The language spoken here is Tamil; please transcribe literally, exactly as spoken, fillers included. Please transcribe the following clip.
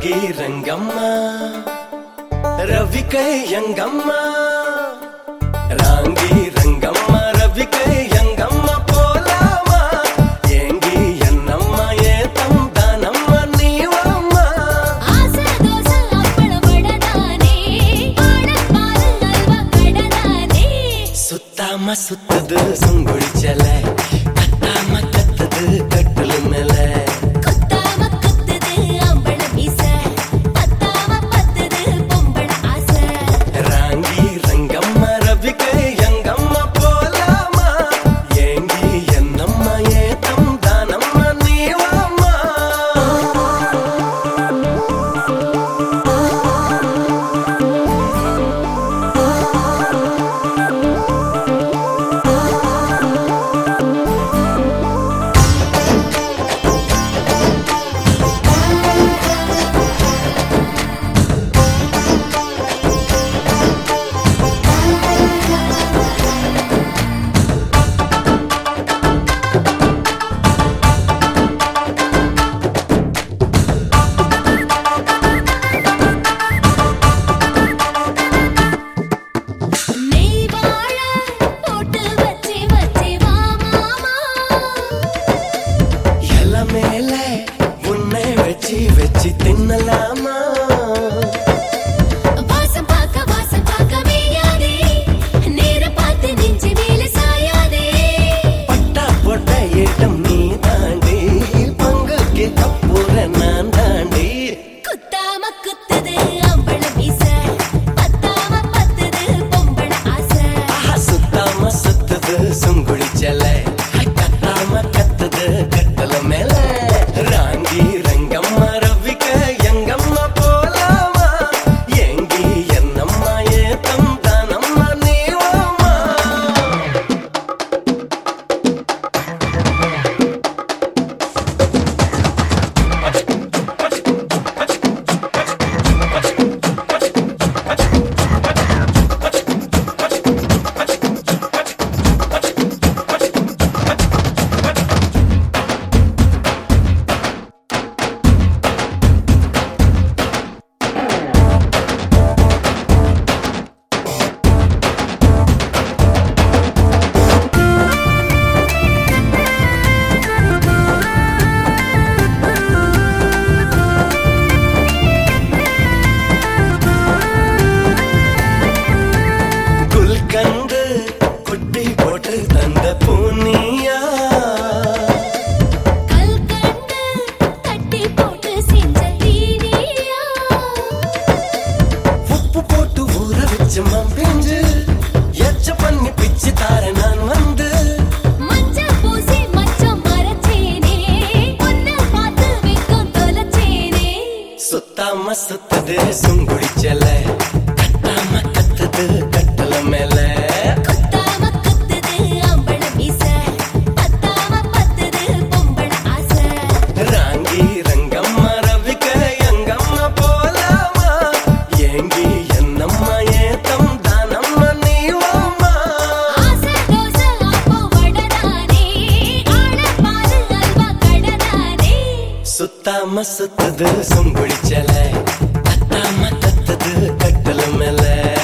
ராங்கி ரங்கம்மா ரவிக்கை எங்கம்மா ராங்கி ரங்கம்மா ரவிக்கை எங்கம்மா போலாமா ஏங்கி என்னம்மா ஏ தந்தானம்மா நீவம்மா ஆசை தோசை அப்பள வடதானே பாடப்பாரு அல்வா கடதானே சுத்தாம சுத்துது சுங்குடிச்சல கத்தாம கத்துது கட்டுலு மேல குத்தாம குத்துது அம்பள மீச பத்தாம பத்துது பொம்பள ஆசை ராங்கி ரங்கம்மா ரவிக்கை எங்கம்மா போலாமா ஏங்கி என்னம்மா ஏ தந்தானம்மா நீவம்மா நெய் வாழ போட்டு வச்சி வச்சி வா மாமா எல மேல உன்னை வச்சு வச்சு தின்னலாமா வாசம் பார்க்க வாசம் பார்க்க மேயாதே நேர பார்த்து நெஞ்சு மேல சாயாதே பட்டா போட்ட ஏட்டம் நீ தாண்டி பங்குக்கு கப்புற நான் தாண்டி குத்தாம குத்துது அம்பள மீச பத்தாம பத்துது பொம்பள ஆசை ஆஹா சுத்தாம சுத்துது சுங்குடிச்சல கத்தாம கத்துது கட்டல மேல ராங்கி ரங்கம்மா ரவிக்கை எங்கம்மா போலாமா ஏங்கி என்னம்மா ஏ தந்தானம்மா நீவம்மா குல்கந்து குட்டி போட்டு தந்த பூனியா கல்கண்டு தட்டி போட்டு செஞ்ச தீனியா உப்பு போட்டு ஊற வச்சு மம்பிஞ்சு எச்ச பண்ணி பிச்சு தார நான் வந்து மஞ்ச பூசி மச்சம் மரச்சேனே உன்னை பார்த்து வெக்கம் தொலைச்சேனே சுத்தாம சுத்துது சுங்குடிச்சல கத்தாம கத்துது கட்டல மேல குத்தாம குத்துது அம்பள மீச பத்தாம பத்துது பொம்பள ஆசை ராங்கி ரங்கம்மா ரவிக்கை எங்கம்மா போலாமா ஏங்கி என்னம்மா ஏ தந்தானம்மா நீவம்மா ஆசை தோசை அப்போ வடதானே ஆடப்பாரு அல்வா கடதானே சுத்தாம சுத்துது சுங்குடிச்சல கத்தாம கத்துது கட்டல மேல